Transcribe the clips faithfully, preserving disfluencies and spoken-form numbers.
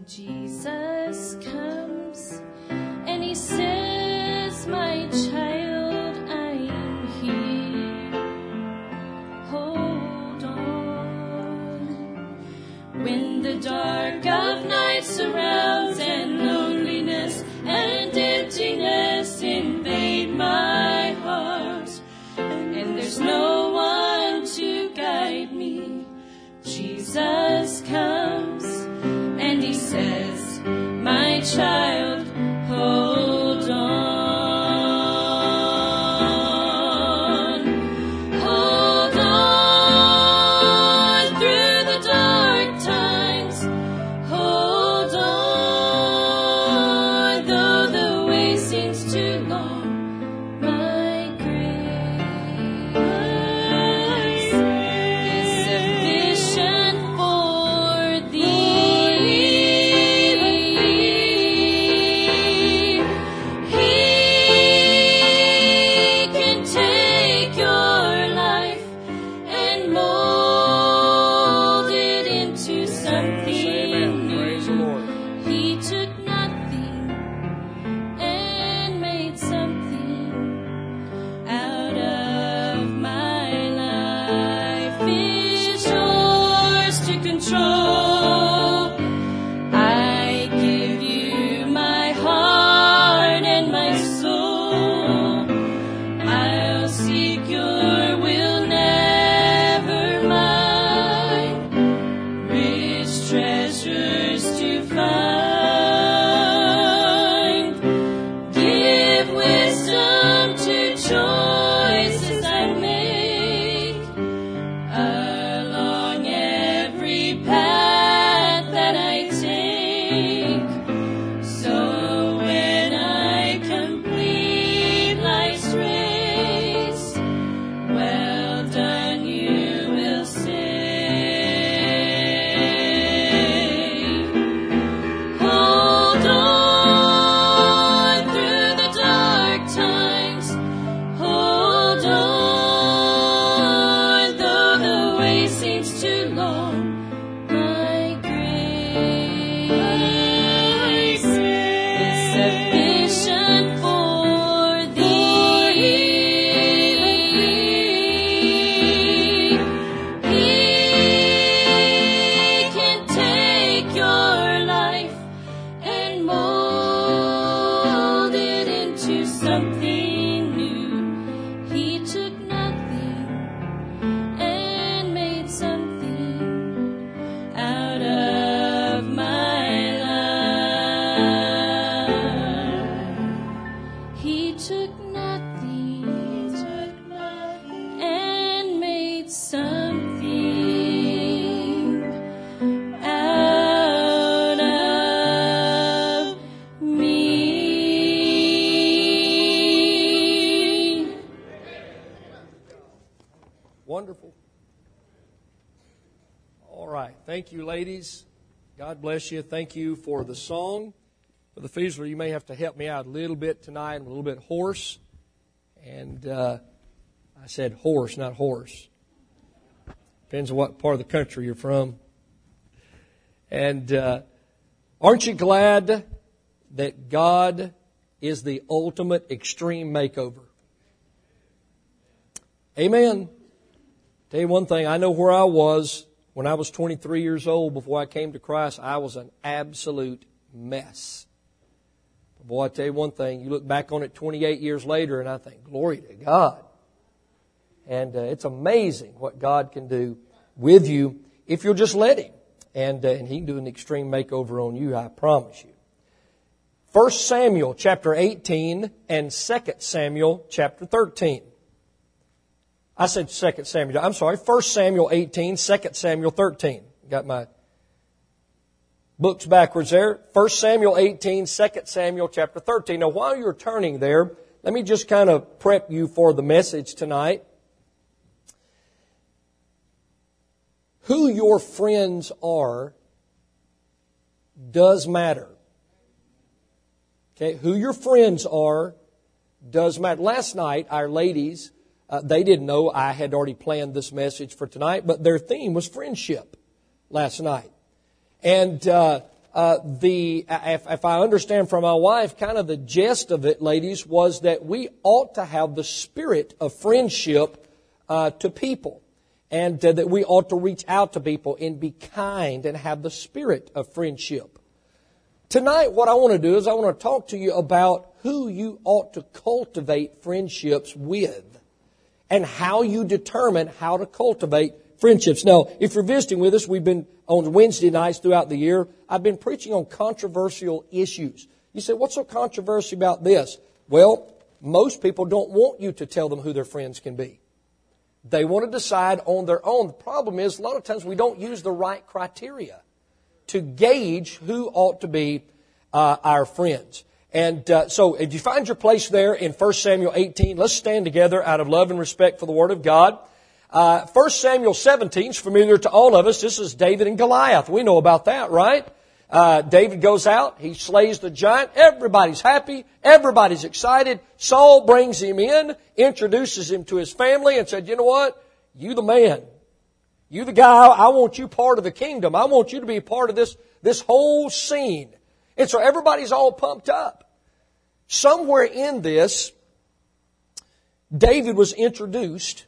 Jesus comes and he says, my child, I'm here. Hold on. When the dark of night surrounds and loneliness and emptiness invade my heart, and there's no one to guide me, Jesus comes and he says, my child, hold on. Hold on through the dark times. Hold on, though the way seems too long. My grace is sufficient for thee. He can take your life and mold it into something new. Praise the Lord. He took nothing and made something out of my life. It's yours to control. I give you my heart and my soul. I'll seek your will, never mine. Rich treasures to find. Give wisdom to choices I make along every path that I take. So when I complete life's race, well done, you will say. Hold on through the dark times. Hold on, though the way seems too long. My grace is sufficient for thee. He can take your life and mold it into something new. He took nothing and made something out of my life. He took nothing and made something out of me. Wonderful. All right. Thank you, ladies. God bless you. Thank you for the song. For the Fiesler, you may have to help me out a little bit tonight. I'm a little bit hoarse. And uh, I said horse, not horse. Depends on what part of the country you're from. And uh, aren't you glad that God is the ultimate extreme makeover? Amen. Tell you one thing, I know where I was when I was twenty-three years old before I came to Christ. I was an absolute mess. But boy, I tell you one thing, you look back on it twenty-eight years later and I think, glory to God. And uh, it's amazing what God can do with you if you'll just let Him. And, uh, and He can do an extreme makeover on you, I promise you. First Samuel chapter eighteen and Second Samuel chapter thirteen. I said Second Samuel. I'm sorry, First Samuel eighteen, Second Samuel thirteen. Got my books backwards there. First Samuel eighteen, Second Samuel chapter thirteen. Now, while you're turning there, let me just kind of prep you for the message tonight. Who your friends are does matter. Okay, who your friends are does matter. Last night, our ladies, uh, they didn't know I had already planned this message for tonight, but their theme was friendship last night. And uh, uh, the, if, if I understand from my wife, kind of the gist of it, ladies, was that we ought to have the spirit of friendship uh, to people. And uh, that we ought to reach out to people and be kind and have the spirit of friendship. Tonight, what I want to do is I want to talk to you about who you ought to cultivate friendships with and how you determine how to cultivate friendships. Now, if you're visiting with us, we've been on Wednesday nights throughout the year, I've been preaching on controversial issues. You say, what's so controversial about this? Well, most people don't want you to tell them who their friends can be. They want to decide on their own. The problem is, a lot of times we don't use the right criteria to gauge who ought to be uh, our friends. And uh, so if you find your place there in First Samuel eighteen, let's stand together out of love and respect for the Word of God. Uh, First Samuel seventeen is familiar to all of us. This is David and Goliath. We know about that, right? Uh, David goes out. He slays the giant. Everybody's happy. Everybody's excited. Saul brings him in, introduces him to his family, and said, you know what? You the man. You the guy. I want you part of the kingdom. I want you to be a part of this, this whole scene. And so everybody's all pumped up. Somewhere in this, David was introduced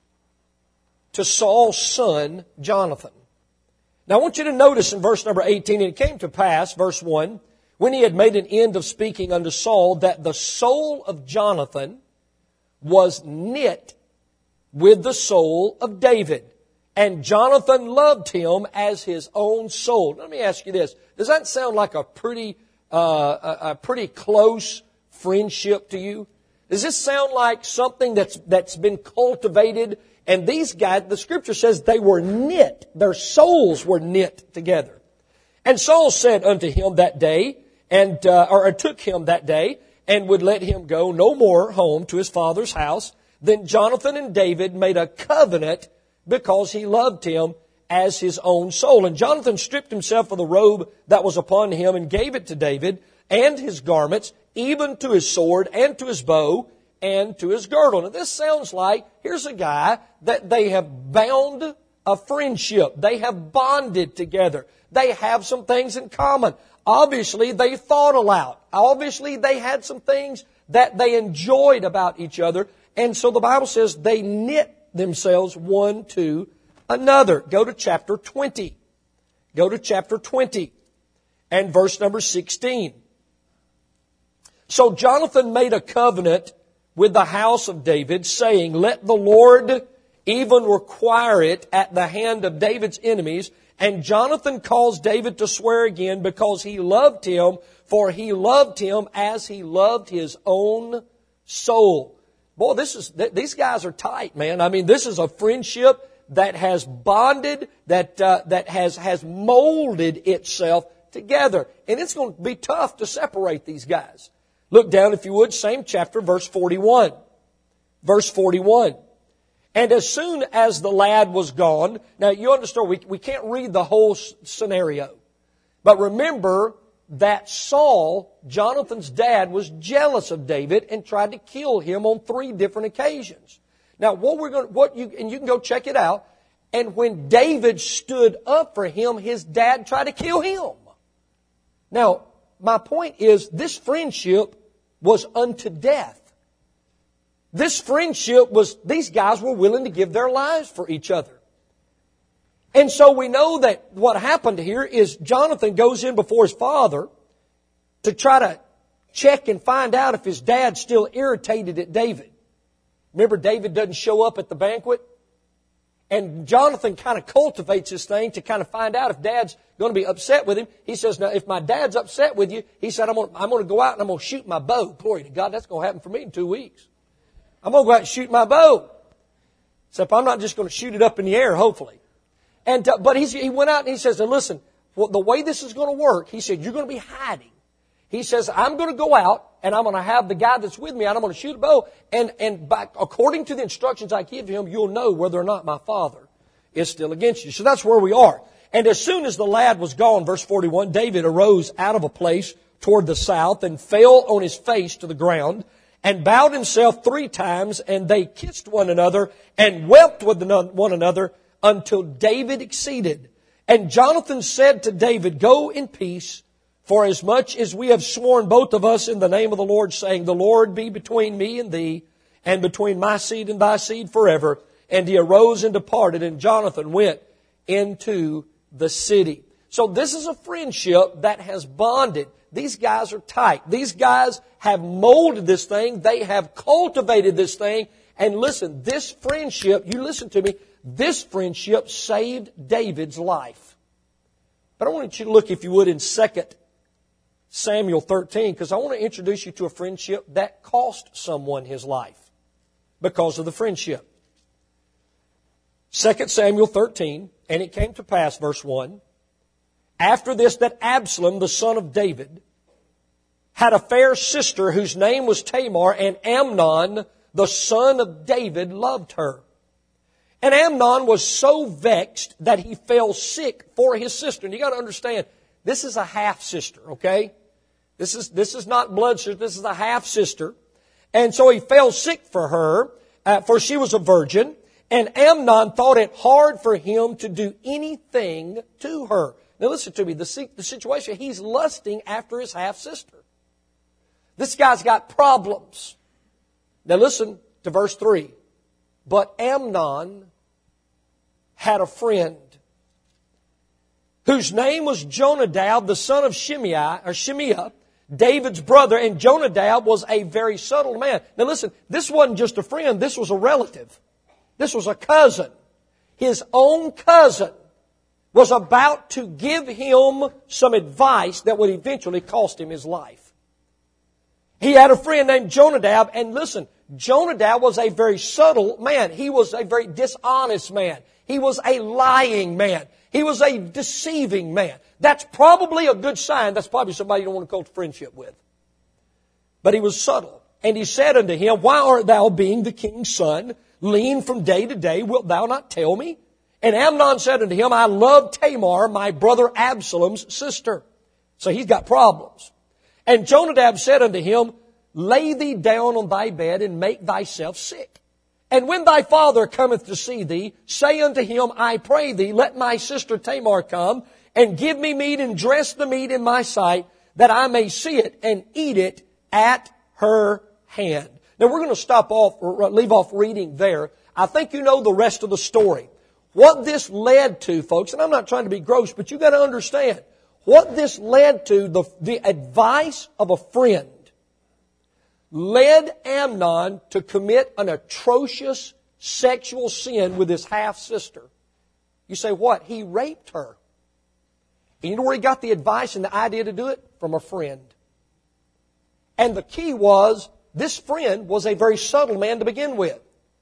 to Saul's son, Jonathan. Now I want you to notice in verse number eighteen, and it came to pass, verse one, when he had made an end of speaking unto Saul, that the soul of Jonathan was knit with the soul of David. And Jonathan loved him as his own soul. Let me ask you this. Does that sound like a pretty, uh, a, a pretty close friendship to you? Does this sound like something that's, that's been cultivated? And these guys, the Scripture says they were knit. Their souls were knit together. And Saul said unto him that day, and uh, or took him that day, and would let him go no more home to his father's house. Then Jonathan and David made a covenant because he loved him as his own soul. And Jonathan stripped himself of the robe that was upon him and gave it to David, and his garments, even to his sword and to his bow and to his girdle. Now this sounds like, here's a guy that they have bound a friendship. They have bonded together. They have some things in common. Obviously, they thought aloud. Obviously, they had some things that they enjoyed about each other. And so the Bible says they knit themselves one to another. Go to chapter twenty. Go to chapter twenty and verse number sixteen. So Jonathan made a covenant with the house of David, saying, let the Lord even require it at the hand of David's enemies. And Jonathan caused David to swear again because he loved him, for he loved him as he loved his own soul. Boy, this is, these guys are tight, man. I mean, this is a friendship that has bonded, that, uh, that has, has molded itself together. And it's going to be tough to separate these guys. Look down, if you would, same chapter, verse forty-one. Verse forty-one. And as soon as the lad was gone, now you understand, we, we can't read the whole scenario. But remember that Saul, Jonathan's dad, was jealous of David and tried to kill him on three different occasions. Now, what we're going, what you, and you can go check it out. And when David stood up for him, his dad tried to kill him. Now, my point is, this friendship was unto death. This friendship was, these guys were willing to give their lives for each other. And so we know that what happened here is Jonathan goes in before his father to try to check and find out if his dad's still irritated at David. Remember, David doesn't show up at the banquet? And Jonathan kind of cultivates this thing to kind of find out if Dad's going to be upset with him. He says, now, if my dad's upset with you, he said, I'm going to, I'm going to go out and I'm going to shoot my bow. Glory to God, that's going to happen for me in two weeks. I'm going to go out and shoot my bow. Except I'm not just going to shoot it up in the air, hopefully. And uh, But he's, he went out and he says, now listen, well, the way this is going to work, he said, you're going to be hiding. He says, I'm going to go out and I'm going to have the guy that's with me and I'm going to shoot a bow. And, and by, according to the instructions I give him, you'll know whether or not my father is still against you. So that's where we are. And as soon as the lad was gone, verse forty-one, David arose out of a place toward the south and fell on his face to the ground and bowed himself three times, and they kissed one another and wept with one another until David exceeded. And Jonathan said to David, Go in peace, for as much as we have sworn both of us in the name of the Lord, saying, The Lord be between me and thee, and between my seed and thy seed forever. And he arose and departed, and Jonathan went into the city. So this is a friendship that has bonded. These guys are tight. These guys have molded this thing. They have cultivated this thing. And listen, this friendship, you listen to me, this friendship saved David's life. But I want you to look, if you would, in Second Samuel thirteen, because I want to introduce you to a friendship that cost someone his life because of the friendship. Second Samuel thirteen, and it came to pass, verse one, after this that Absalom, the son of David, had a fair sister whose name was Tamar, and Amnon, the son of David, loved her. And Amnon was so vexed that he fell sick for his sister. And you got to understand, this is a half-sister, okay? This is, this is not blood sister, this is a half-sister. And so he fell sick for her, uh, for she was a virgin. And Amnon thought it hard for him to do anything to her. Now listen to me, the, the situation, he's lusting after his half-sister. This guy's got problems. Now listen to verse three. But Amnon had a friend whose name was Jonadab, the son of Shimei, or Shimei, David's brother, and Jonadab was a very subtle man. Now listen, this wasn't just a friend, this was a relative. This was a cousin. His own cousin was about to give him some advice that would eventually cost him his life. He had a friend named Jonadab, and listen, Jonadab was a very subtle man. He was a very dishonest man. He was a lying man. He was a deceiving man. That's probably a good sign. That's probably somebody you don't want to cultivate friendship with. But he was subtle. And he said unto him, Why art thou, being the king's son, lean from day to day? Wilt thou not tell me? And Amnon said unto him, I love Tamar, my brother Absalom's sister. So he's got problems. And Jonadab said unto him, Lay thee down on thy bed and make thyself sick. And when thy father cometh to see thee, say unto him, I pray thee, let my sister Tamar come, and give me meat and dress the meat in my sight, that I may see it and eat it at her hand. Now we're going to stop off, or leave off reading there. I think you know the rest of the story. What this led to, folks, and I'm not trying to be gross, but you got to understand, what this led to, the, the advice of a friend, led Amnon to commit an atrocious sexual sin with his half-sister. You say, what? He raped her. And you know where he got the advice and the idea to do it? From a friend. And the key was, this friend was a very subtle man to begin with.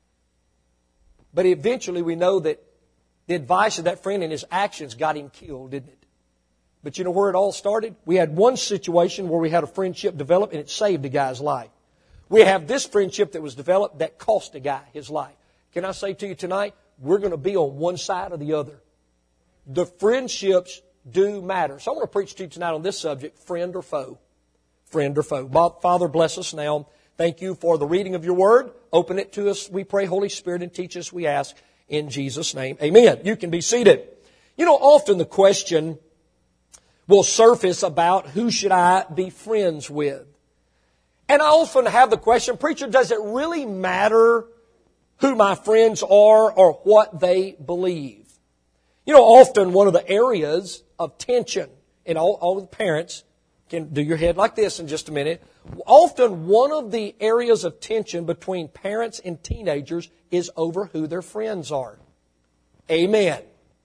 But eventually we know that the advice of that friend and his actions got him killed, didn't it? But you know where it all started? We had one situation where we had a friendship develop and it saved a guy's life. We have this friendship that was developed that cost a guy his life. Can I say to you tonight, we're going to be on one side or the other. The friendships do matter. So I want to preach to you tonight on this subject, friend or foe. Friend or foe. Father, bless us now. Thank you for the reading of your word. Open it to us, we pray, Holy Spirit, and teach us, we ask, in Jesus' name. Amen. You can be seated. You know, often the question will surface about who should I be friends with? And I often have the question, preacher, does it really matter who my friends are or what they believe? You know, often one of the areas of tension, and all, all the parents can do your head like this in just a minute. Often one of the areas of tension between parents and teenagers is over who their friends are. Amen.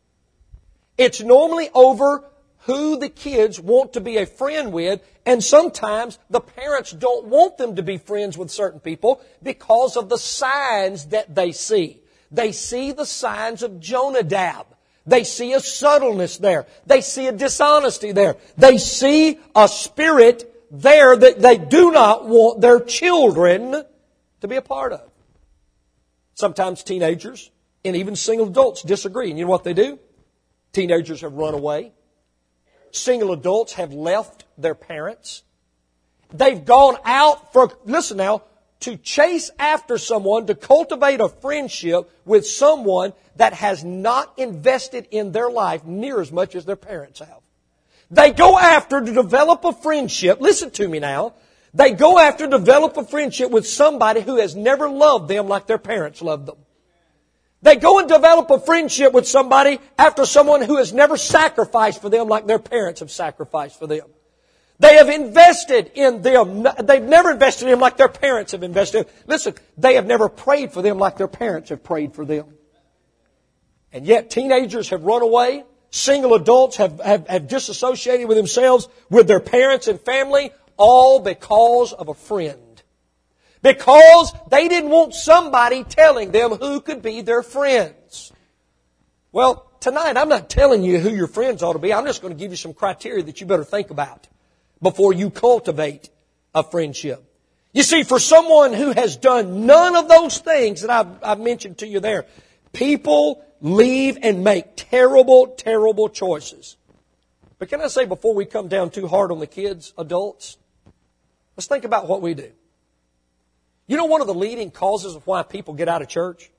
It's normally over who the kids want to be a friend with, and sometimes the parents don't want them to be friends with certain people because of the signs that they see. They see the signs of Jonadab. They see a subtleness there. They see a dishonesty there. They see a spirit there that they do not want their children to be a part of. Sometimes teenagers and even single adults disagree. And you know what they do? Teenagers have run away. Single adults have left their parents. They've gone out for, listen now, to chase after someone, to cultivate a friendship with someone that has not invested in their life near as much as their parents have. They go after to develop a friendship. Listen to me now. They go after to develop a friendship with somebody who has never loved them like their parents loved them. They go and develop a friendship with somebody after someone who has never sacrificed for them like their parents have sacrificed for them. They have invested in them. They've never invested in them like their parents have invested. Listen, they have never prayed for them like their parents have prayed for them. And yet teenagers have run away. Single adults have, have, have disassociated with themselves, with their parents and family, all because of a friend. Because they didn't want somebody telling them who could be their friends. Well, tonight I'm not telling you who your friends ought to be. I'm just going to give you some criteria that you better think about before you cultivate a friendship. You see, for someone who has done none of those things that I've, I've mentioned to you there, people leave and make terrible, terrible choices. But can I say, before we come down too hard on the kids, adults, let's think about what we do. You know one of the leading causes of why people get out of church?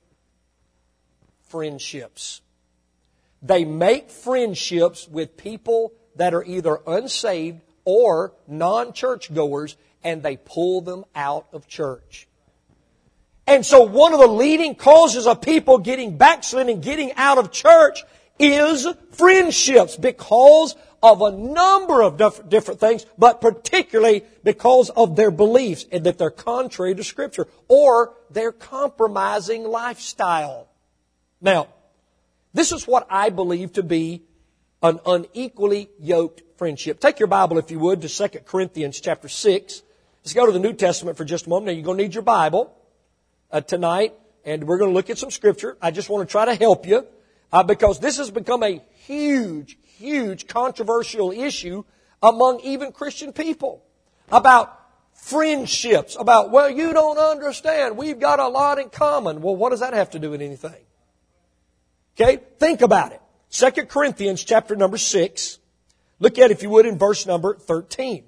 Friendships. They make friendships with people that are either unsaved or non-church goers, and they pull them out of church. And so one of the leading causes of people getting backslidden and getting out of church is friendships, because of a number of different things, but particularly because of their beliefs and that they're contrary to Scripture or their compromising lifestyle. Now, this is what I believe to be an unequally yoked friendship. Take your Bible, if you would, to Second Corinthians chapter six. Let's go to the New Testament for just a moment. Now, you're going to need your Bible uh, tonight, and we're going to look at some Scripture. I just want to try to help you uh, because this has become a huge, huge controversial issue among even Christian people about friendships, about, well, you don't understand, we've got a lot in common. Well, what does that have to do with anything? Okay, think about it. Second Corinthians chapter number six. Look at it, if you would, in verse number thirteen.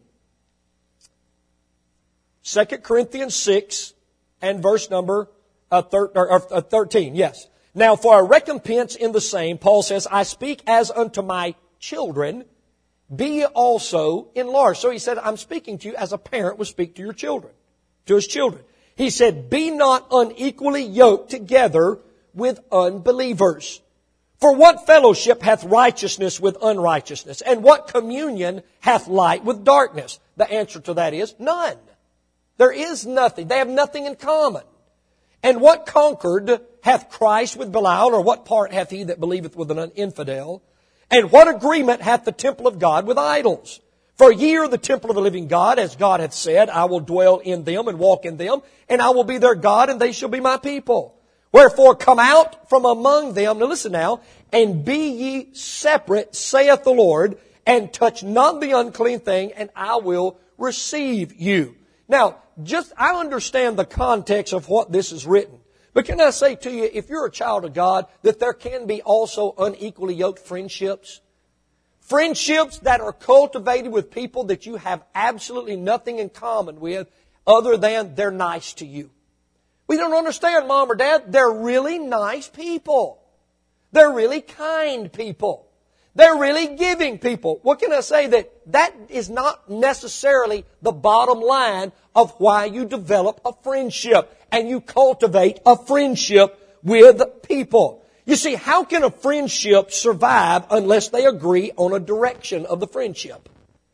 Second Corinthians six and verse number uh, thir- or, or, uh, thirteen, yes. Now, for a recompense in the same, Paul says, I speak as unto my children, be ye also enlarged. So he said, I'm speaking to you as a parent would speak to your children, to his children. He said, be not unequally yoked together with unbelievers. For what fellowship hath righteousness with unrighteousness? And what communion hath light with darkness? The answer to that is none. There is nothing. They have nothing in common. And what concord hath Christ with Belial, or what part hath he that believeth with an infidel? And what agreement hath the temple of God with idols? For ye are the temple of the living God, as God hath said, I will dwell in them and walk in them, and I will be their God, and they shall be my people. Wherefore come out from among them, now listen now, and be ye separate, saith the Lord, and touch not the unclean thing, and I will receive you. Now, just, I understand the context of what this is written. But can I say to you, if you're a child of God, that there can be also unequally yoked friendships? Friendships that are cultivated with people that you have absolutely nothing in common with other than they're nice to you. We don't understand, Mom or Dad, they're really nice people. They're really kind people. They're really giving people. What can I say? That that is not necessarily the bottom line of why you develop a friendship and you cultivate a friendship with people. You see, how can a friendship survive unless they agree on a direction of the friendship?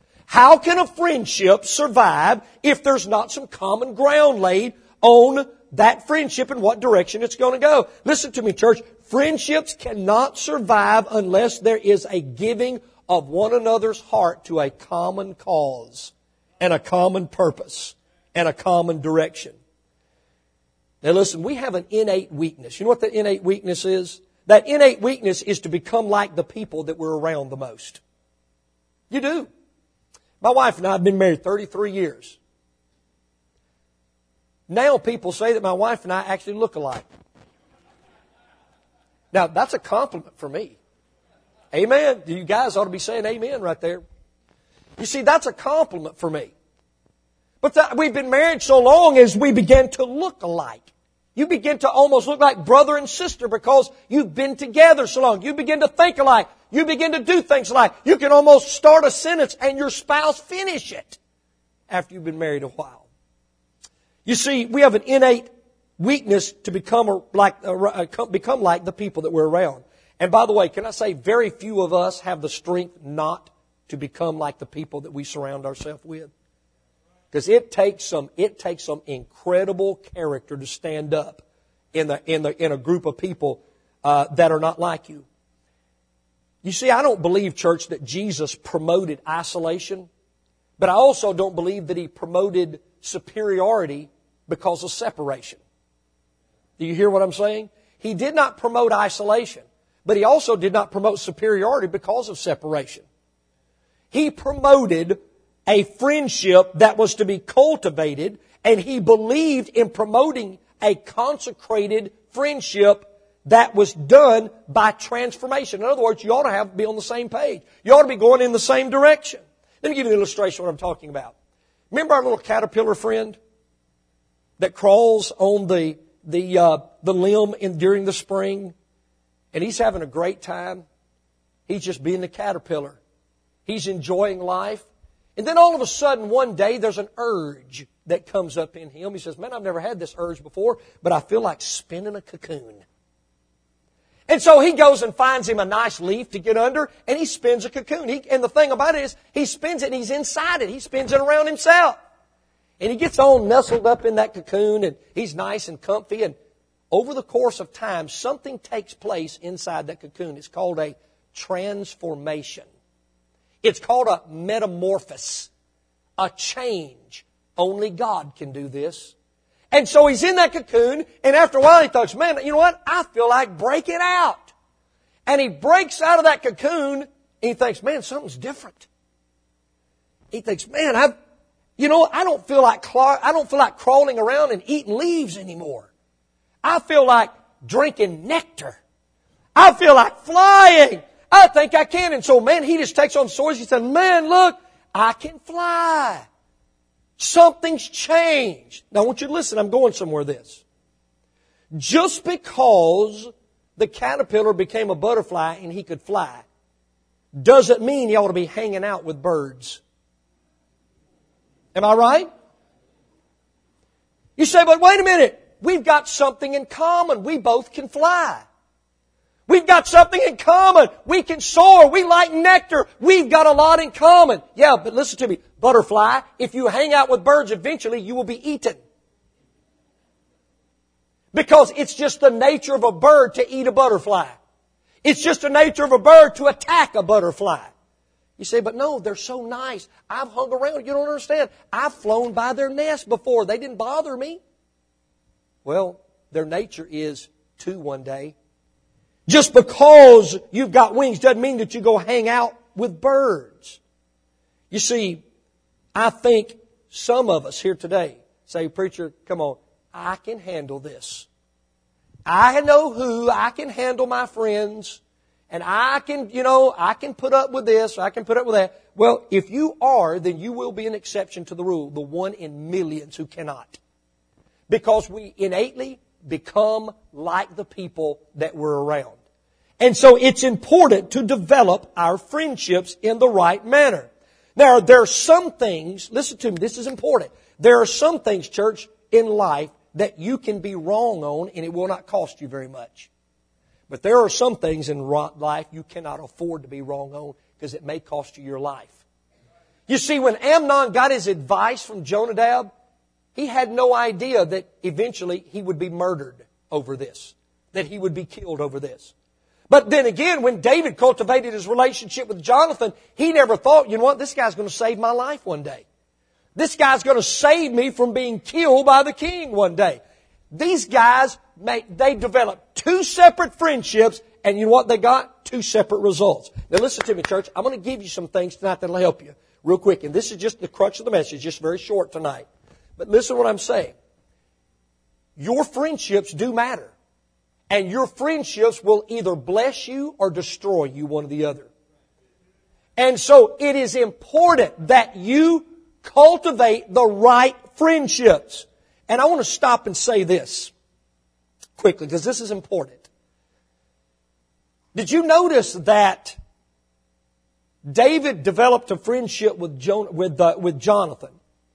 How can a friendship survive if there's not some common ground laid on that friendship and what direction it's going to go? Listen to me, church. Friendships cannot survive unless there is a giving of one another's heart to a common cause and a common purpose and a common direction. Now listen, we have an innate weakness. You know what the innate weakness is? That innate weakness is to become like the people that we're around the most. You do. My wife and I have been married thirty-three years. Now people say that my wife and I actually look alike. Now, that's a compliment for me. Amen. You guys ought to be saying amen right there. You see, that's a compliment for me. But the, we've been married so long as we begin to look alike. You begin to almost look like brother and sister because you've been together so long. You begin to think alike. You begin to do things alike. You can almost start a sentence and your spouse finish it after you've been married a while. You see, we have an innate weakness to become like, uh, become like the people that we're around. And by the way, can I say very few of us have the strength not to become like the people that we surround ourselves with? Because it takes some, it takes some incredible character to stand up in the in the in a group of people uh, that are not like you. You see, I don't believe, church, that Jesus promoted isolation, but I also don't believe that He promoted superiority because of separation. Do you hear what I'm saying? He did not promote isolation, but He also did not promote superiority because of separation. He promoted a friendship that was to be cultivated, and He believed in promoting a consecrated friendship that was done by transformation. In other words, you ought to have be on the same page. You ought to be going in the same direction. Let me give you an illustration of what I'm talking about. Remember our little caterpillar friend that crawls on the the uh, the limb in, during the spring, and he's having a great time. He's just being the caterpillar. He's enjoying life. And then all of a sudden, one day, there's an urge that comes up in him. He says, man, I've never had this urge before, but I feel like spinning a cocoon. And so he goes and finds him a nice leaf to get under, and he spins a cocoon. He, and the thing about it is, he spins it and he's inside it. He spins it around himself. And he gets all nestled up in that cocoon, and he's nice and comfy. And over the course of time, something takes place inside that cocoon. It's called a transformation. It's called a metamorphosis, a change. Only God can do this. And so he's in that cocoon, and after a while he thinks, man, you know what? I feel like breaking out. And he breaks out of that cocoon, and he thinks, man, something's different. He thinks, man, I've, you know, I don't feel like I don't feel like crawling around and eating leaves anymore. I feel like drinking nectar. I feel like flying. I think I can. And so, man, he just takes on swords. He said, man, look, I can fly. Something's changed. Now, I want you to listen. I'm going somewhere with this. Just because the caterpillar became a butterfly and he could fly doesn't mean he ought to be hanging out with birds. Am I right? You say, but wait a minute. We've got something in common. We both can fly. We've got something in common. We can soar. We like nectar. We've got a lot in common. Yeah, but listen to me. Butterfly, if you hang out with birds, eventually you will be eaten. Because it's just the nature of a bird to eat a butterfly. It's just the nature of a bird to attack a butterfly. You say, but no, they're so nice. I've hung around. You don't understand. I've flown by their nest before. They didn't bother me. Well, their nature is to one day. Just because you've got wings doesn't mean that you go hang out with birds. You see, I think some of us here today say, preacher, come on, I can handle this. I know who, I can handle my friends, and I can, you know, I can put up with this, I can put up with that. Well, if you are, then you will be an exception to the rule, the one in millions who cannot. Because we innately become like the people that we're around. And so it's important to develop our friendships in the right manner. Now, there are some things, listen to me, this is important. There are some things, church, in life that you can be wrong on and it will not cost you very much. But there are some things in life you cannot afford to be wrong on because it may cost you your life. You see, when Amnon got his advice from Jonadab, he had no idea that eventually he would be murdered over this, that he would be killed over this. But then again, when David cultivated his relationship with Jonathan, he never thought, you know what, this guy's going to save my life one day. This guy's going to save me from being killed by the king one day. These guys, they developed two separate friendships, and you know what they got? Two separate results. Now listen to me, church. I'm going to give you some things tonight that'll help you real quick. And this is just the crux of the message, just very short tonight. But listen to what I'm saying. Your friendships do matter. And your friendships will either bless you or destroy you, one or the other. And so it is important that you Cultivate the right friendships. And I want to stop and say this quickly because this is important. Did you notice that David developed a friendship with, Jon- with, uh, with Jonathan?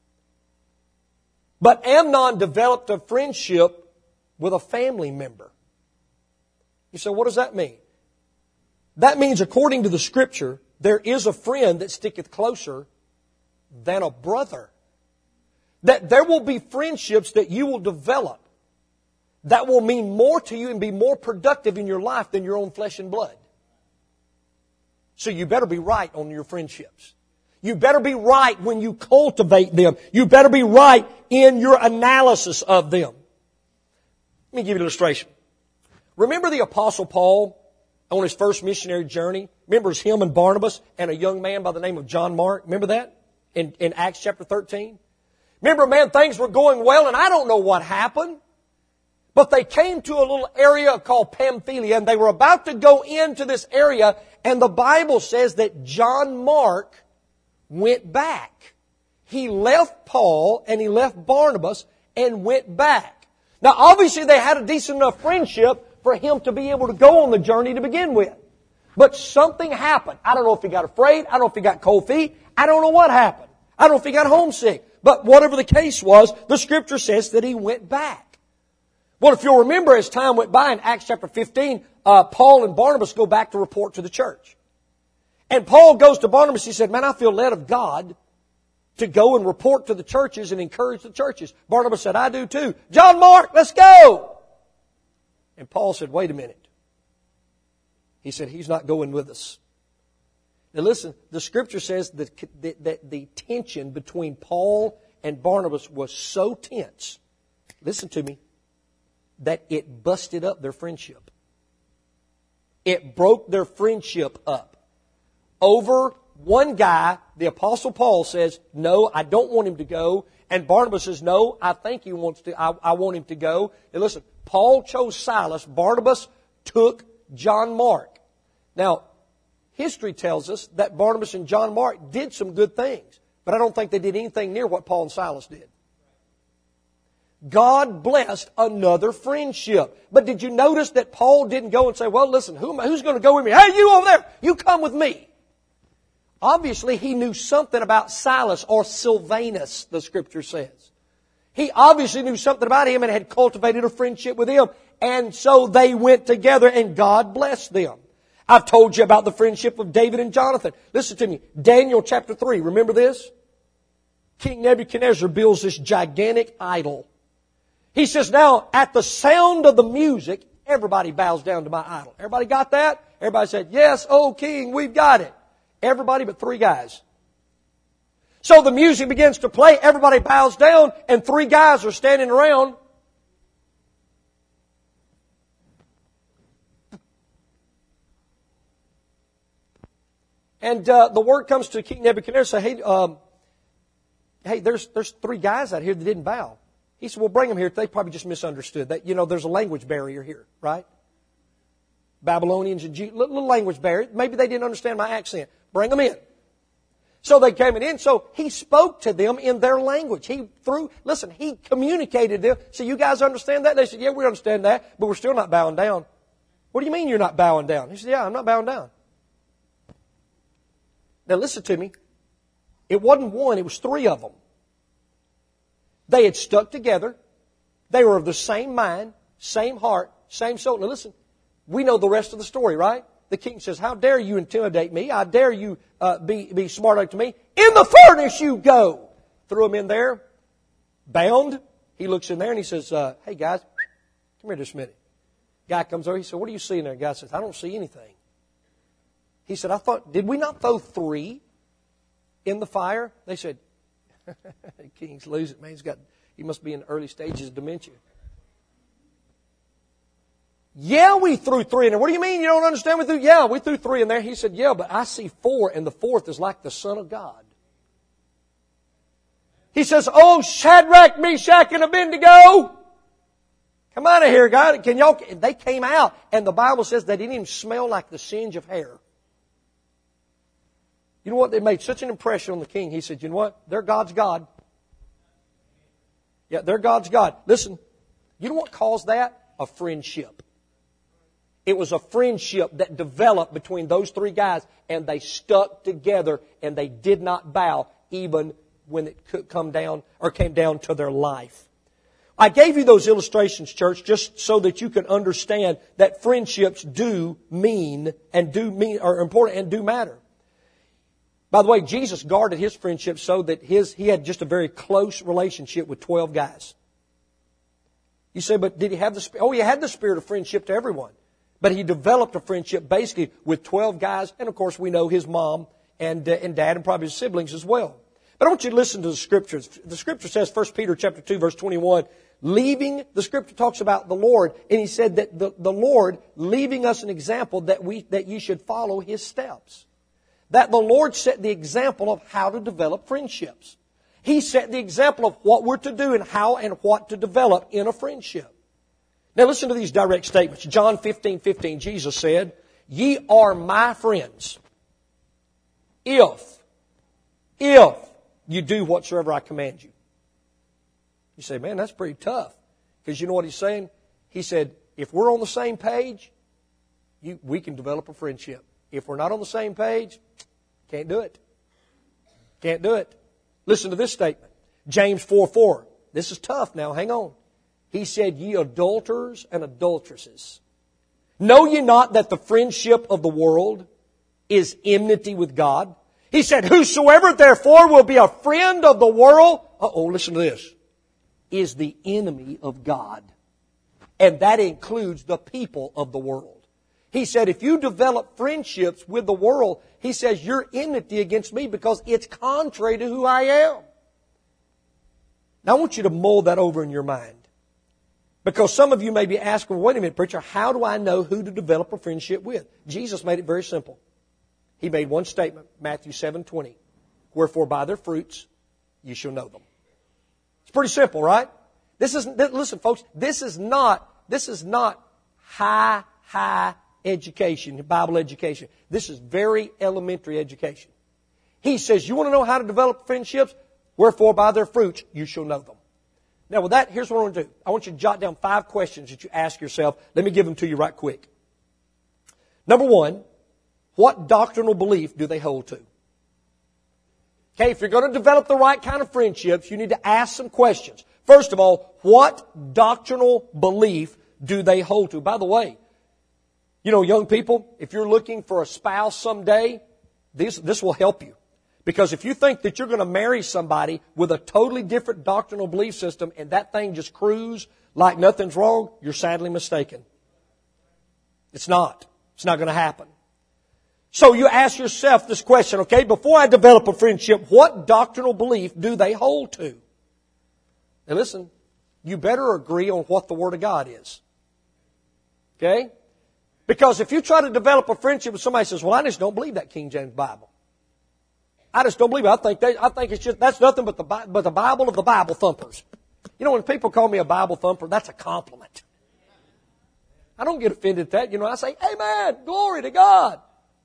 But Amnon developed a friendship with a family member. You say, what does that mean? That means, according to the Scripture, there is a friend that sticketh closer than a brother. That there will be friendships that you will develop that will mean more to you and be more productive in your life than your own flesh and blood. So you better be right on your friendships. You better be right when you cultivate them. You better be right in your analysis of them. Let me give you an illustration. Remember the Apostle Paul on his first missionary journey? Remember it's him and Barnabas and a young man by the name of John Mark? Remember that? In, in Acts chapter thirteen? Remember, man, things were going well and I don't know what happened. But they came to a little area called Pamphylia and they were about to go into this area, and the Bible says that John Mark went back. He left Paul and he left Barnabas and went back. Now obviously they had a decent enough friendship for him to be able to go on the journey to begin with. But something happened. I don't know if he got afraid. I don't know if he got cold feet. I don't know what happened. I don't know if he got homesick. But whatever the case was, the Scripture says that he went back. Well, if you'll remember, as time went by in Acts chapter fifteen, uh, Paul and Barnabas go back to report to the church. And Paul goes to Barnabas. He said, man, I feel led of God to go and report to the churches and encourage the churches. Barnabas said, I do too. John Mark, let's go. And Paul said, wait a minute. He said, he's not going with us. Now listen, the Scripture says that, that, that the tension between Paul and Barnabas was so tense, listen to me, that it busted up their friendship. It broke their friendship up. Over one guy, the Apostle Paul says, no, I don't want him to go. And Barnabas says, no, I think he wants to, I, I want him to go. And listen, Paul chose Silas. Barnabas took John Mark. Now, history tells us that Barnabas and John Mark did some good things. But I don't think they did anything near what Paul and Silas did. God blessed another friendship. But did you notice that Paul didn't go and say, well, listen, who am I, who's going to go with me? Hey, you over there, you come with me. Obviously, he knew something about Silas, or Silvanus, the Scripture says. He obviously knew something about him and had cultivated a friendship with him. And so they went together and God blessed them. I've told you about the friendship of David and Jonathan. Listen to me. Daniel chapter three, remember this? King Nebuchadnezzar builds this gigantic idol. He says, now, at the sound of the music, everybody bows down to my idol. Everybody got that? Everybody said, yes, O king, we've got it. Everybody but three guys. So the music begins to play, everybody bows down, and three guys are standing around. And uh, the word comes to King Nebuchadnezzar, say, hey, um, hey, there's there's three guys out here that didn't bow. He said, well, bring them here. They probably just misunderstood. That, you know, there's a language barrier here, right? Babylonians and Jews, little language barrier. Maybe they didn't understand my accent. Bring them in. So they came in. So he spoke to them in their language. He threw, listen, he communicated to them. So you guys understand that? They said, yeah, we understand that, but we're still not bowing down. What do you mean you're not bowing down? He said, yeah, I'm not bowing down. Now listen to me. It wasn't one, it was three of them. They had stuck together. They were of the same mind, same heart, same soul. Now listen, we know the rest of the story, right? The king says, how dare you intimidate me? How dare you uh, be, be smart enough to me? In the furnace you go. Threw him in there, bound. He looks in there and he says, uh, hey guys, come here just a minute. Guy comes over, he said, what do you see in there? Guy says, I don't see anything. He said, I thought, did we not throw three in the fire? They said, the king's losing, man. He's got, he must be in the early stages of dementia. Yeah, we threw three in there. What do you mean you don't understand? We threw, yeah, we threw three in there. He said, yeah, but I see four, and the fourth is like the Son of God. He says, oh, Shadrach, Meshach, and Abednego, come out of here, God. Can y'all? They came out, and the Bible says they didn't even smell like the singe of hair. You know what? They made such an impression on the king. He said, you know what? They're God's God. Yeah, they're God's God. Listen, you know what caused that? A friendship. It was a friendship that developed between those three guys, and they stuck together, and they did not bow even when it could come down or came down to their life. I gave you those illustrations, church, just so that you can understand that friendships do mean and do mean are important and do matter. By the way, Jesus guarded His friendship so that his He had just a very close relationship with twelve guys. You say, but did He have the oh, He had the spirit of friendship to everyone. But He developed a friendship basically with twelve guys, and of course we know His mom and uh, and dad and probably His siblings as well. But I want you to listen to the Scriptures. The Scripture says, First Peter chapter two, verse twenty-one, leaving, the Scripture talks about the Lord, and He said that the, the Lord leaving us an example that we that you should follow His steps. That the Lord set the example of how to develop friendships. He set the example of what we're to do and how and what to develop in a friendship. Now listen to these direct statements. John fifteen fifteen, Jesus said, ye are my friends if, if you do whatsoever I command you. You say, man, that's pretty tough. Because you know what He's saying? He said, if we're on the same page, you, we can develop a friendship. If we're not on the same page, can't do it. Can't do it. Listen to this statement. James four four. This is tough now. Hang on. He said, ye adulterers and adulteresses, know ye not that the friendship of the world is enmity with God? He said, whosoever therefore will be a friend of the world, uh-oh, listen to this, is the enemy of God. And that includes the people of the world. He said, if you develop friendships with the world, He says, you're enmity against me because it's contrary to who I am. Now I want you to mull that over in your mind. Because some of you may be asking, wait a minute, preacher, how do I know who to develop a friendship with? Jesus made it very simple. He made one statement, Matthew seven twenty. Wherefore by their fruits you shall know them. It's pretty simple, right? This is, listen folks, this is not, this is not high, high education, Bible education. This is very elementary education. He says, you want to know how to develop friendships? Wherefore by their fruits you shall know them. Now with that, here's what I want to do. I want you to jot down five questions that you ask yourself. Let me give them to you right quick. Number one, what doctrinal belief do they hold to? Okay, if you're going to develop the right kind of friendships, you need to ask some questions. First of all, what doctrinal belief do they hold to? By the way, you know, young people, if you're looking for a spouse someday, this, this will help you. Because if you think that you're going to marry somebody with a totally different doctrinal belief system and that thing just cruise like nothing's wrong, you're sadly mistaken. It's not. It's not going to happen. So you ask yourself this question, okay, before I develop a friendship, what doctrinal belief do they hold to? Now listen, you better agree on what the Word of God is. Okay? Because if you try to develop a friendship with somebody who says, well, I just don't believe that King James Bible. I just don't believe it. I think they, I think it's just, that's nothing but the, but the Bible of the Bible thumpers. You know, when people call me a Bible thumper, that's a compliment. I don't get offended at that. You know, I say, amen, glory to God.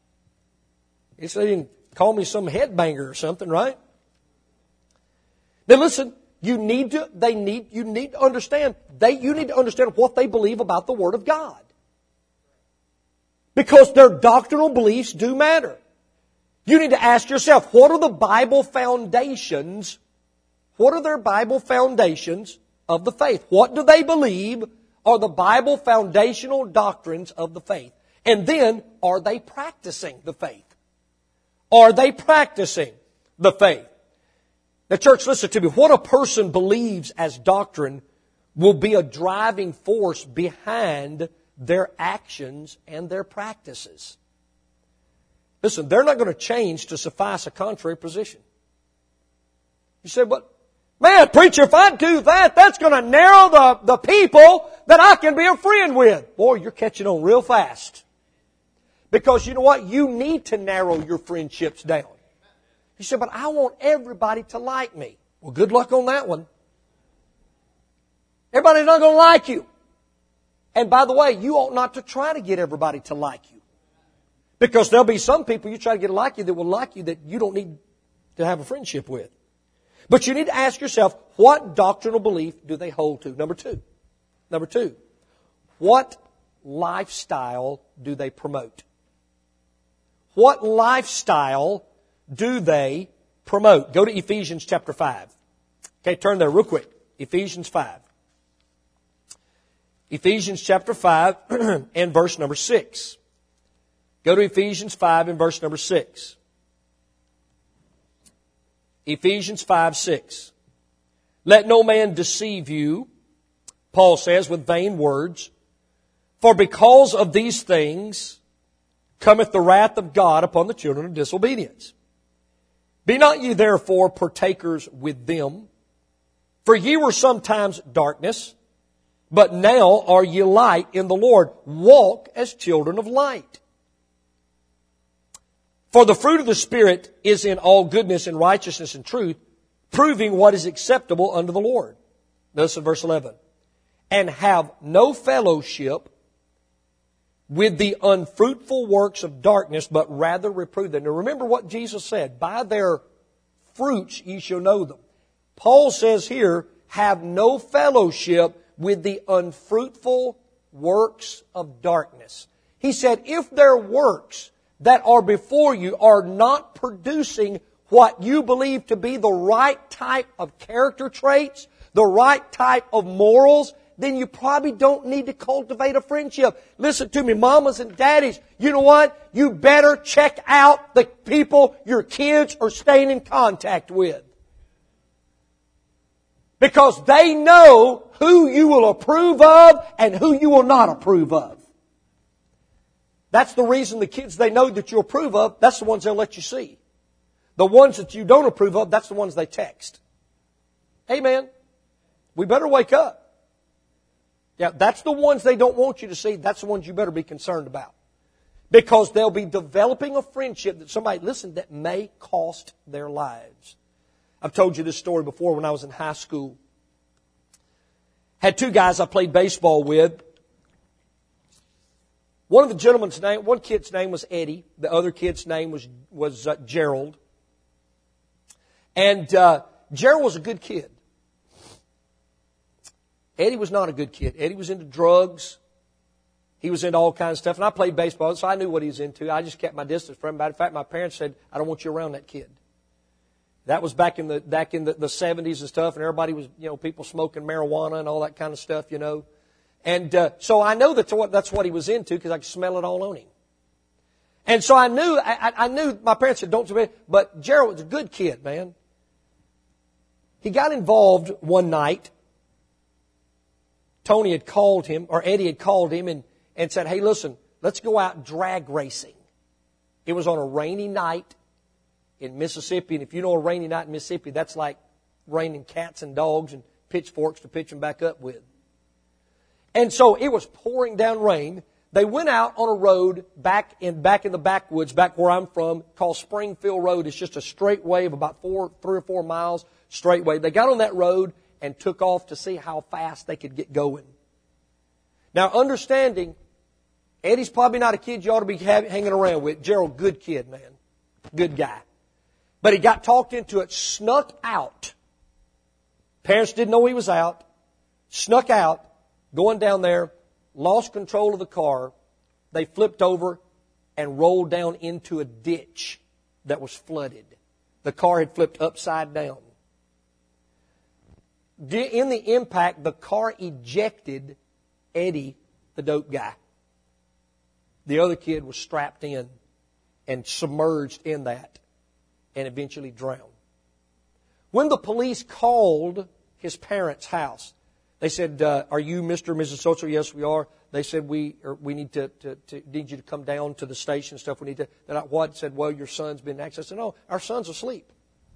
You say, you can call me some headbanger or something, right? Then listen, you need to, they need, you need to understand, they, you need to understand what they believe about the Word of God. Because their doctrinal beliefs do matter. You need to ask yourself, what are the Bible foundations? What are their Bible foundations of the faith? What do they believe are the Bible foundational doctrines of the faith? And then, are they practicing the faith? Are they practicing the faith? Now, church, listen to me. What a person believes as doctrine will be a driving force behind their actions and their practices. Listen, they're not going to change to suffice a contrary position. You say, but, man, preacher, if I do that, that's going to narrow the, the people that I can be a friend with. Boy, you're catching on real fast. Because you know what? You need to narrow your friendships down. You say, but I want everybody to like me. Well, good luck on that one. Everybody's not going to like you. And by the way, you ought not to try to get everybody to like you. Because there'll be some people you try to get to like you that will like you that you don't need to have a friendship with. But you need to ask yourself, what doctrinal belief do they hold to? Number two. Number two. What lifestyle do they promote? What lifestyle do they promote? Go to Ephesians chapter five. Okay, turn there real quick. Ephesians five. Ephesians chapter five and verse number six. Go to Ephesians five and verse number six. Ephesians five, six. Let no man deceive you, Paul says, with vain words, for because of these things cometh the wrath of God upon the children of disobedience. Be not ye therefore partakers with them, for ye were sometimes darkness, but now are ye light in the Lord. Walk as children of light. For the fruit of the Spirit is in all goodness and righteousness and truth, proving what is acceptable unto the Lord. Notice in verse eleven. And have no fellowship with the unfruitful works of darkness, but rather reprove them. Now remember what Jesus said. By their fruits ye shall know them. Paul says here, have no fellowship with the unfruitful works of darkness. He said, if their works that are before you are not producing what you believe to be the right type of character traits, the right type of morals, then you probably don't need to cultivate a friendship. Listen to me, mamas and daddies. You know what? You better check out the people your kids are staying in contact with. Because they know who you will approve of and who you will not approve of. That's the reason the kids they know that you approve of, that's the ones they'll let you see. The ones that you don't approve of, that's the ones they text. Amen. We better wake up. Yeah, that's the ones they don't want you to see. That's the ones you better be concerned about. Because they'll be developing a friendship that somebody, listen, that may cost their lives. I've told you this story before when I was in high school. Had two guys I played baseball with. One of the gentlemen's name, one kid's name was Eddie. The other kid's name was, was uh, Gerald. And uh, Gerald was a good kid. Eddie was not a good kid. Eddie was into drugs. He was into all kinds of stuff. And I played baseball, so I knew what he was into. I just kept my distance from him. In fact, my parents said, I don't want you around that kid. That was back in the back in the, the seventies and stuff, and everybody was, you know, people smoking marijuana and all that kind of stuff, you know. And uh, so I know that's what, that's what he was into because I could smell it all on him. And so I knew, I, I knew, my parents said, don't do it. But Gerald was a good kid, man. He got involved one night. Tony had called him, or Eddie had called him and, and said, hey, listen, let's go out drag racing. It was on a rainy night in Mississippi. And if you know a rainy night in Mississippi, that's like raining cats and dogs and pitchforks to pitch them back up with. And so it was pouring down rain. They went out on a road back in back in the backwoods, back where I'm from, called Springfield Road. It's just a straight way of about four, three or four miles straight way. They got on that road and took off to see how fast they could get going. Now, understanding, Eddie's probably not a kid you ought to be hanging around with. Gerald, good kid, man. Good guy. But he got talked into it, snuck out. Parents didn't know he was out. Snuck out. Going down there, lost control of the car. They flipped over and rolled down into a ditch that was flooded. The car had flipped upside down. In the impact, the car ejected Eddie, the dope guy. The other kid was strapped in and submerged in that and eventually drowned. When the police called his parents' house, they said, uh, are you Mister and Missus So-so? Yes, we are. They said, we or we need to, to, to need you to come down to the station and stuff. We need to. They're like, what? Said, well, your son's been in an accident. I said, no, our son's asleep.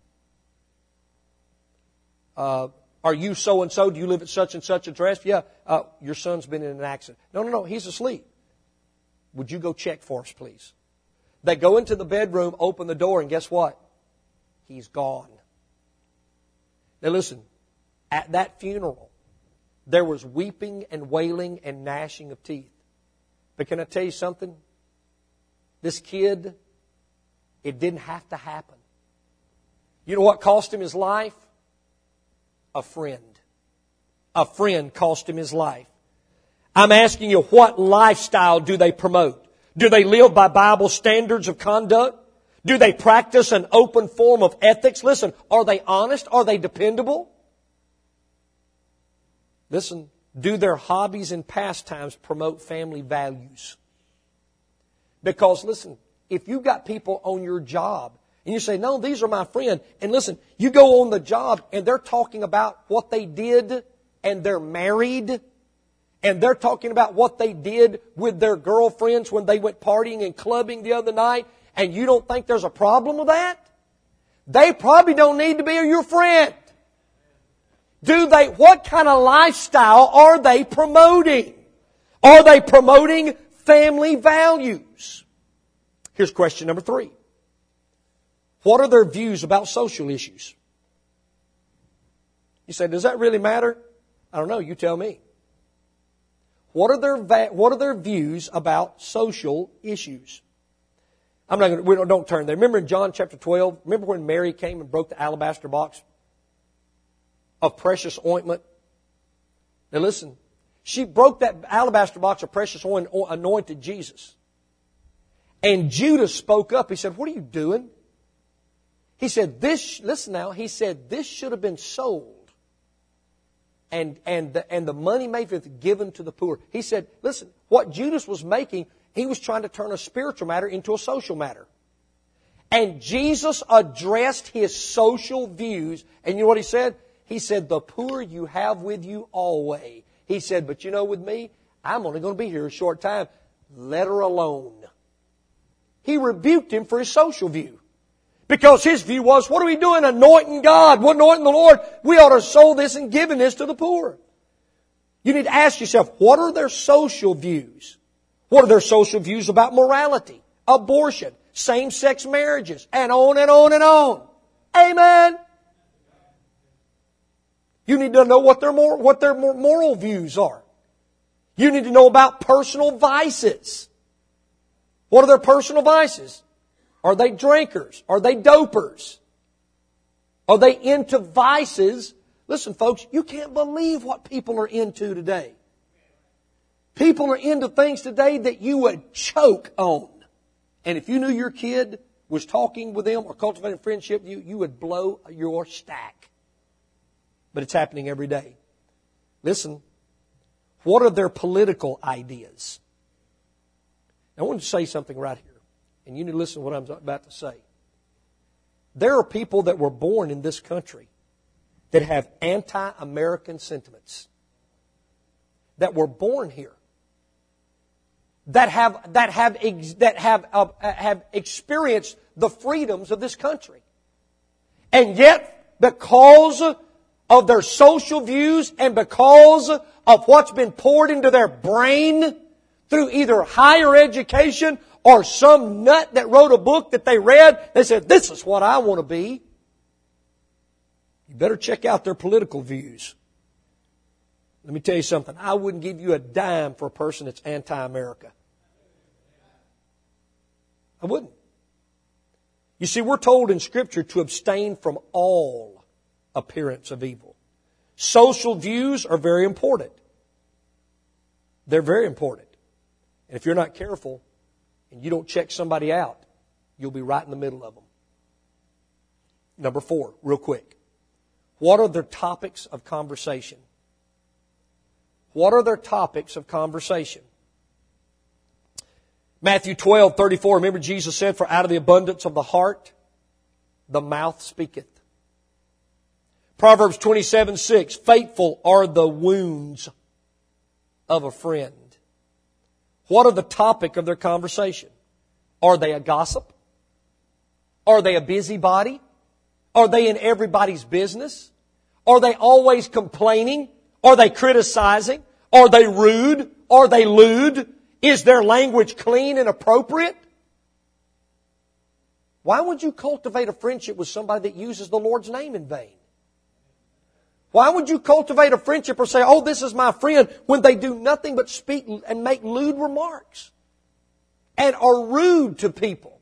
Uh, are you so-and-so? Do you live at such and such address? Yeah, uh, your son's been in an accident. No, no, no, he's asleep. Would you go check for us, please? They go into the bedroom, open the door, and guess what? He's gone. Now listen, at that funeral, there was weeping and wailing and gnashing of teeth. But can I tell you something? This kid, it didn't have to happen. You know what cost him his life? A friend. A friend cost him his life. I'm asking you, what lifestyle do they promote? Do they live by Bible standards of conduct? Do they practice an open form of ethics? Listen, are they honest? Are they dependable? Listen, do their hobbies and pastimes promote family values? Because listen, if you've got people on your job and you say, no, these are my friends, and listen, you go on the job and they're talking about what they did and they're married, and they're talking about what they did with their girlfriends when they went partying and clubbing the other night, and you don't think there's a problem with that? They probably don't need to be your friend. Do they, what kind of lifestyle are they promoting? Are they promoting family values? Here's question number three. What are their views about social issues? You say, does that really matter? I don't know, you tell me. What are their va- what are their views about social issues? I'm not going to, we don't, don't turn there. Remember in John chapter twelve, remember when Mary came and broke the alabaster box of precious ointment? Now listen, she broke that alabaster box of precious ointment, anointed Jesus. And Judas spoke up. He said, what are you doing? He said, this, listen now, he said, this should have been sold. And, and, the, and the money made with it given to the poor. He said, listen, what Judas was making, he was trying to turn a spiritual matter into a social matter. And Jesus addressed his social views. And you know what he said? He said, the poor you have with you always. He said, but you know, with me, I'm only going to be here a short time. Let her alone. He rebuked him for his social view. Because his view was, what are we doing anointing God? We're anointing the Lord. We ought to sow this and giving this to the poor. You need to ask yourself, what are their social views? What are their social views about morality, abortion, same-sex marriages, and on and on and on? Amen. You need to know what their more, what their moral views are. You need to know about personal vices. What are their personal vices? Are they drinkers? Are they dopers? Are they into vices? Listen, folks, you can't believe what people are into today. People are into things today that you would choke on. And if you knew your kid was talking with them or cultivating friendship, you, you would blow your stack. But it's happening every day. Listen, what are their political ideas? I want to say something right here. And you need to listen to what I'm about to say. There are people that were born in this country that have anti-American sentiments. That were born here. That have that have that have uh, have experienced the freedoms of this country. And yet, because of their social views and because of what's been poured into their brain through either higher education or some nut that wrote a book that they read, they said, this is what I want to be. You better check out their political views. Let me tell you something. I wouldn't give you a dime for a person that's anti-America. I wouldn't. You see, we're told in Scripture to abstain from all appearance of evil. Social views are very important. They're very important. And if you're not careful, and you don't check somebody out, you'll be right in the middle of them. Number four, real quick. What are their topics of conversation? What are their topics of conversation? Matthew twelve thirty-four, remember Jesus said, for out of the abundance of the heart, the mouth speaketh. Proverbs twenty-seven six, faithful are the wounds of a friend. What are the topic of their conversation? Are they a gossip? Are they a busybody? Are they in everybody's business? Are they always complaining? Are they criticizing? Are they rude? Are they lewd? Is their language clean and appropriate? Why would you cultivate a friendship with somebody that uses the Lord's name in vain? Why would you cultivate a friendship or say, oh, this is my friend, when they do nothing but speak and make lewd remarks? and are rude to people.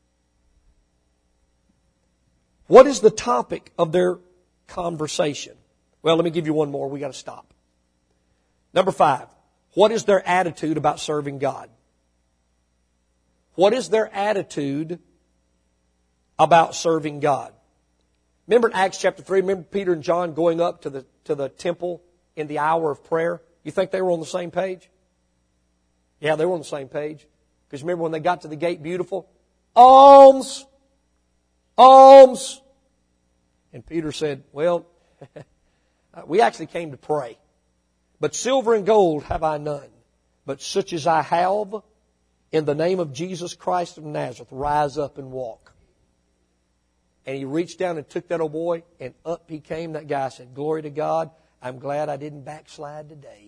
What is the topic of their conversation? Well, let me give you one more. We got to stop. Number five. What is their attitude about serving God? What is their attitude about serving God? Remember in Acts chapter three, remember Peter and John going up to the, to the temple in the hour of prayer? You think they were on the same page? Yeah, they were on the same page. Because remember when they got to the gate beautiful? Alms! Alms! And Peter said, well, we actually came to pray. But silver and gold have I none. But such as I have, in the name of Jesus Christ of Nazareth, rise up and walk. And he reached down and took that old boy, and up he came. That guy said, glory to God, I'm glad I didn't backslide today.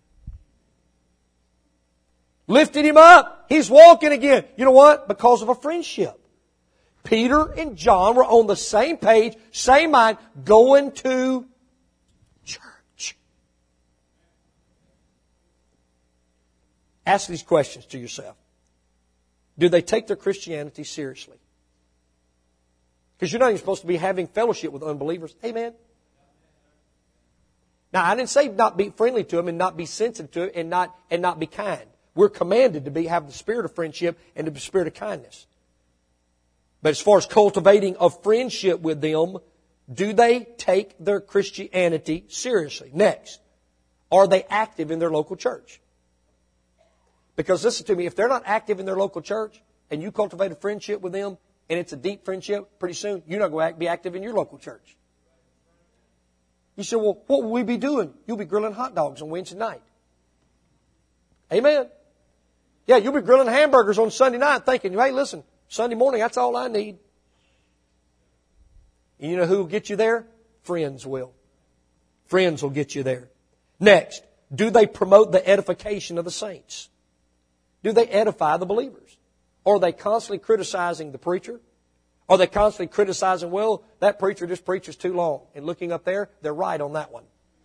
Lifted him up. He's walking again. You know what? Because of a friendship. Peter and John were on the same page, same mind, going to church. Ask these questions to yourself. Do they take their Christianity seriously? Because you're not even supposed to be having fellowship with unbelievers. Amen. Now, I didn't say not be friendly to them and not be sensitive to it and not, and not be kind. We're commanded to be, have the spirit of friendship and the spirit of kindness. But as far as cultivating a friendship with them, do they take their Christianity seriously? Next, are they active in their local church? Because listen to me, if they're not active in their local church and you cultivate a friendship with them and it's a deep friendship, pretty soon you're not going to be active in your local church. You say, well, what will we be doing? You'll be grilling hot dogs on Wednesday night. Amen. Yeah, you'll be grilling hamburgers on Sunday night thinking, hey, listen, Sunday morning, that's all I need. And you know who will get you there? Friends will. Friends will get you there. Next, do they promote the edification of the saints? Do they edify the believers? Or are they constantly criticizing the preacher? Are they constantly criticizing, well, that preacher just preaches too long? And looking up there, they're right on that one.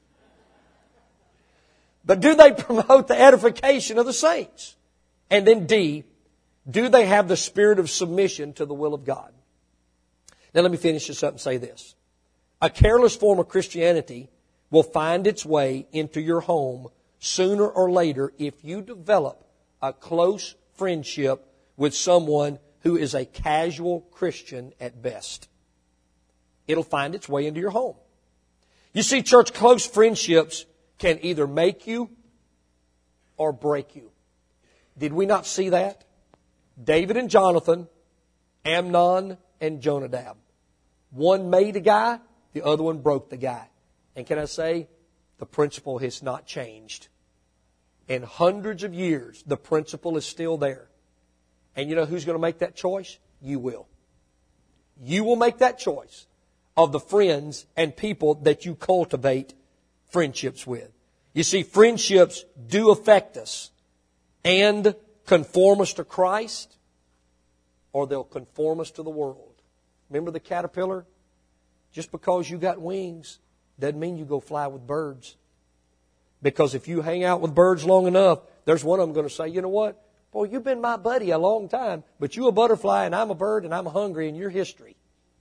But do they promote the edification of the saints? And then D, do they have the spirit of submission to the will of God? Now let me finish this up and say this. A careless form of Christianity will find its way into your home sooner or later if you develop a close friendship with someone who is a casual Christian at best. It'll find its way into your home. You see, church, close friendships can either make you or break you. Did we not see that? David and Jonathan, Amnon and Jonadab. One made a guy, the other one broke the guy. And can I say, the principle has not changed. In hundreds of years, the principle is still there. And you know who's going to make that choice? You will. You will make that choice of the friends and people that you cultivate friendships with. You see, friendships do affect us and conform us to Christ, or they'll conform us to the world. Remember the caterpillar? Just because you got wings doesn't mean you go fly with birds. Because if you hang out with birds long enough, there's one of them going to say, you know what? Boy, you've been my buddy a long time, but you a butterfly and I'm a bird and I'm hungry and you're history.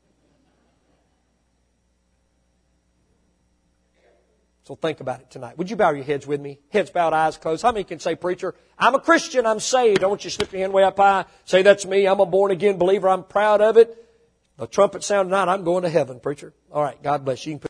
So think about it tonight. Would you bow your heads with me? Heads bowed, eyes closed. How many can say, preacher, I'm a Christian, I'm saved. I want you to slip your hand way up high. Say, that's me. I'm a born again believer. I'm proud of it. The trumpet sound tonight. I'm going to heaven, preacher. All right. God bless you. You can put